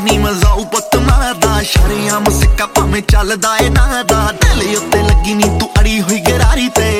ਨੀ ਮਜ਼ਾਉ ਪੁੱਤ ਮਾਰਦਾ ਸ਼ਰਿਆਮ ਸਿੱਕਾ ਭਾਵੇਂ ਚੱਲਦਾ ਏ ਨਾ ਦਾ ਦਿਲ ਉੱਤੇ ਲੱਗੀ ਨੀ ਤੂੰ ਅੜੀ ਹੋਈ ਗਰਾਰੀ ਤੇ